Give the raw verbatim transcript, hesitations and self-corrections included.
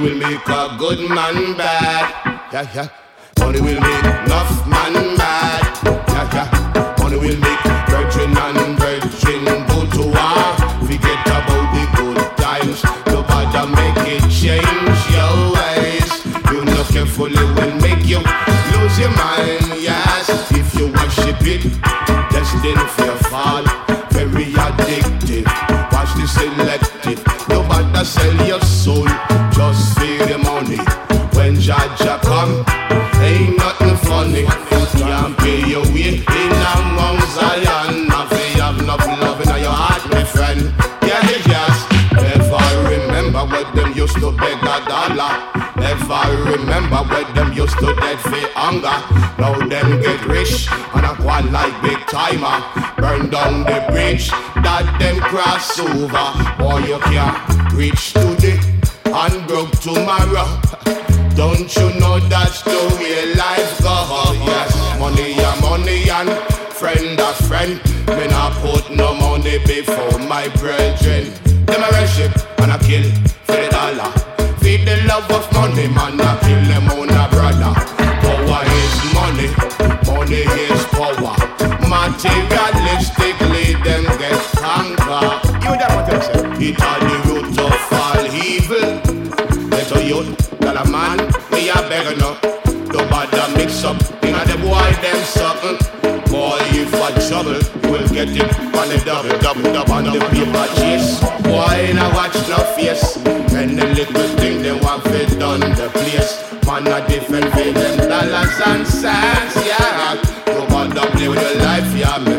will make a good man bad. Yeah, yeah. Money will make enough man mad. Yeah, yeah. Money will make virgin and virgin go to war. Forget about the good times. Nobody make it change your ways. You know carefully will make you lose your mind. Yes, if you worship it, destined for your fall. Very addictive. Watch the selective. Nobody sell your soul. Just feel the money. When Jaja come, ain't nothing funny. Can't pay your way in among Zion. If you have enough love in your heart, my friend. Yeah, yes. Never remember when them used to beg a dollar. Never remember when them used to dead for hunger. Now them get rich and a quad like big timer. Burn down the bridge that them cross over. Boy, you can't reach today and broke tomorrow. Don't you know that's the way life goes? Yes, money a money and friend a friend. Me not put no money before my brethren. Them a worship and a kill for the dollar. Feed the love of money, man, a kill them on a brother. Power is money, money is power. Materialistically, them get conquered. You that what you say? It are the root of all evil. Let a youth, tell a man, me a beggar no. Nobody mix up, you know the boy them something. Boy, if I trouble, you will get it on the double, double, double, on the paper chase. Boy, now watch no face. And the little thing they want fit done the place. Man, a different pay them dollars and cents, yeah. Nobody play with your life, yeah.